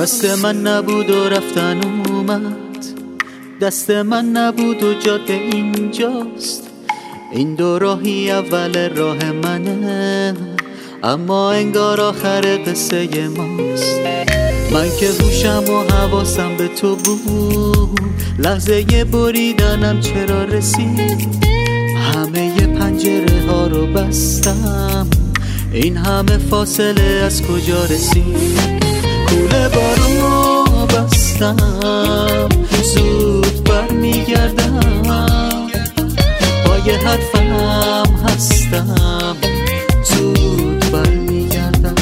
دست من نبود و رفتن اومد، دست من نبود و جاده اینجاست. این دو راهی اول راه منه، اما انگار آخر قصه ماست. من که هوشم و حواسم به تو بود، لحظه بریدنم چرا رسید؟ همه پنجره ها رو بستم، این همه فاصله از کجا رسید؟ کوله بارون رو بستم، زود برمیگردم، پای حرفم هستم، زود برمیگردم.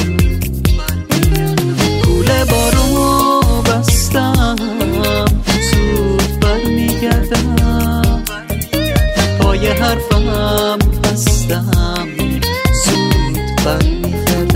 کوله بارون رو بستم، زود برمیگردم، پای حرفم هستم، زود برمیگردم.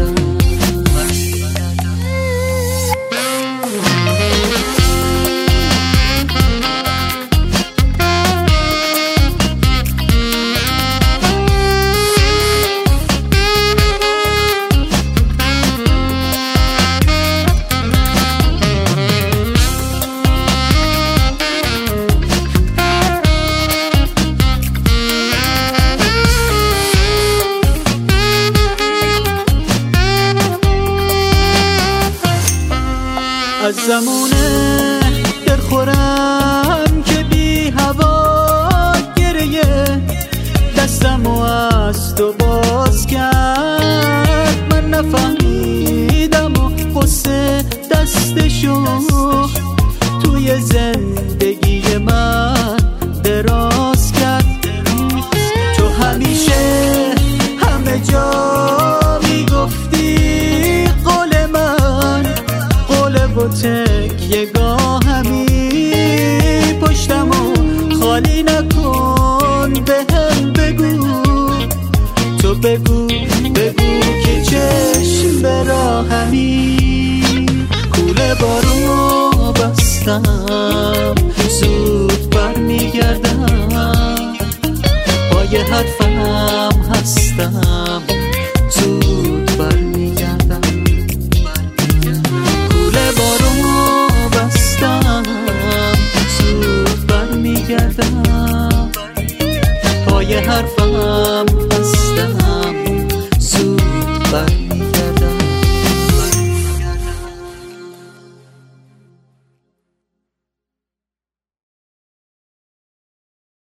از زمونه دلخورم که بی هوا گریه دستمو از تو باز کرد. من نفهمیدم و قصه دستشو توی زندگی من دراز کرد. تو همیشه همه جا میگفتی قول من، و تکیه گاهمی پشتمو خالی نکن، به هم بگو، تو بگو که چشم به راهمی. کوله بارون رو بستم، زود برمیگردم، پای حرفم هستم، زود برمیگردم. پای حرفم